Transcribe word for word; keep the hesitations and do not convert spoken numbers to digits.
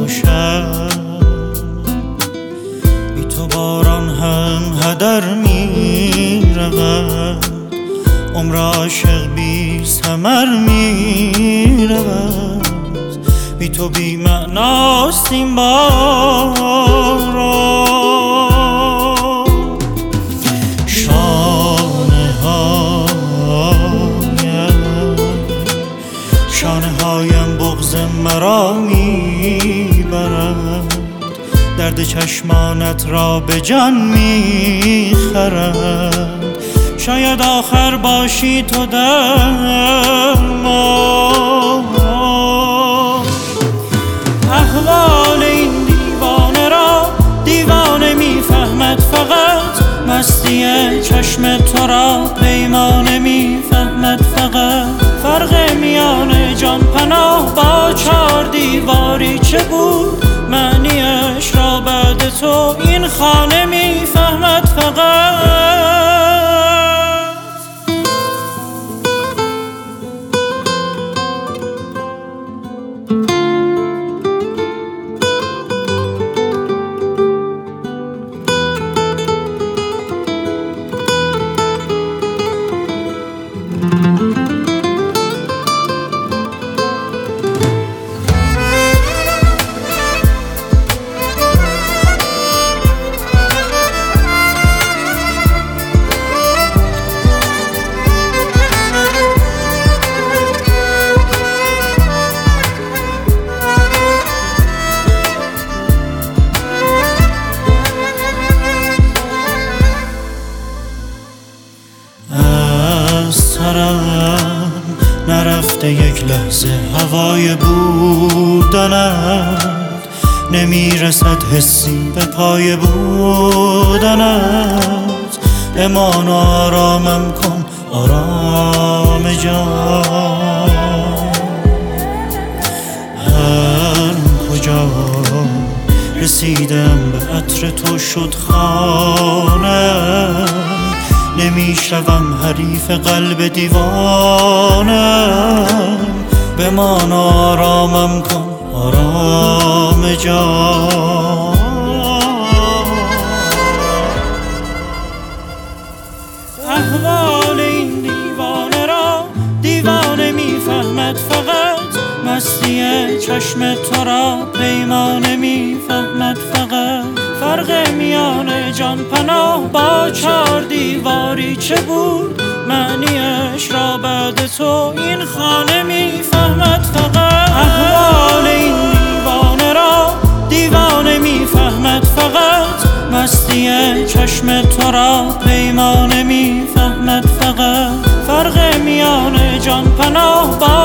باشد. بی تو باران هم هدر می رود، عمر عاشق بی ثمر می رود. بی تو بی معناست این باران. شانه هایم شانه هایم بغض مرا می برد، درد چشمانت را به جان می خرد. شاید آخر باشی تو در ما. احوال این دیوانه را دیوانه میفهمد، فقط مستی چشم تو را پیمانه میفهمد. فقط فرق میان جان پناه با چار دیواری چه بود، معنیش را بعد تو این خانه میفهمد. فقط نرفته یک لحظه هوای بودنت، نمیرسد حسی به پای بودنت. امان و آرامم کن آرام جان، هر کجا رسیدم به عطر تو شد خانه. نمیشوم حریف قلب دیوانم، بمان و آرامم کن آرام جان. احوال این دیوانه را دیوانه میفهمد، فقط مستی چشم تو را پیمانه میفهمد. فقط فرق میان جان پناه با چار دیواری چه بود، معنیش را بعد تو این خانه میفهمد. فقط احوال این دیوانه را دیوانه میفهمد، فقط مستی چشم تو را پیمانه میفهمد. فقط فرق میان جان پناه با